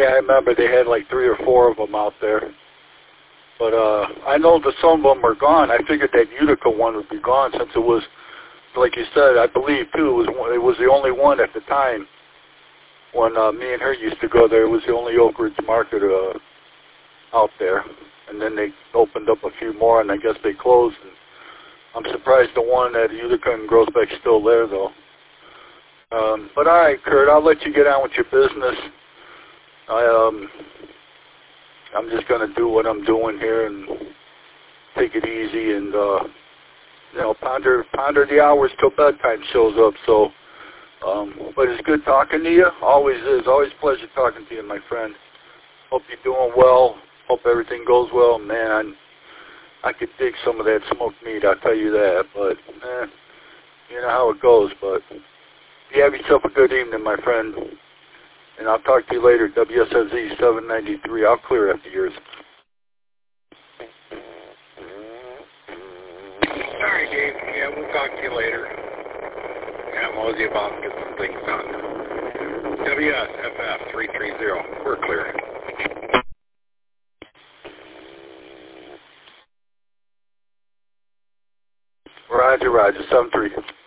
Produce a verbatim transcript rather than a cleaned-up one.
Yeah, I remember they had like three or four of them out there. But uh, I know that some of them are gone. I figured that Utica one would be gone since it was, like you said, I believe too, it was one, it was the only one at the time when uh, me and her used to go there. It was the only Oak Ridge Market uh, out there. And then they opened up a few more, and I guess they closed. And I'm surprised the one at Utica and Groesbeck's still there, though. Um, but all right, Kurt, I'll let you get on with your business. I, um, I'm just going to do what I'm doing here and take it easy and, uh, you know, ponder ponder the hours till bedtime shows up. So, um, but it's good talking to you. Always is. Always a pleasure talking to you, my friend. Hope you're doing well. Hope everything goes well. Man, I, I could dig some of that smoked meat, I'll tell you that. But, eh, you know how it goes. But you have yourself a good evening, my friend. And I'll talk to you later. W S S Z seven ninety-three. I'll clear after yours. All right, Dave. Yeah, we'll talk to you later. Yeah, I'm mosey about to get some things done. W S F F three three zero. We're clear. Roger, Roger. seven three.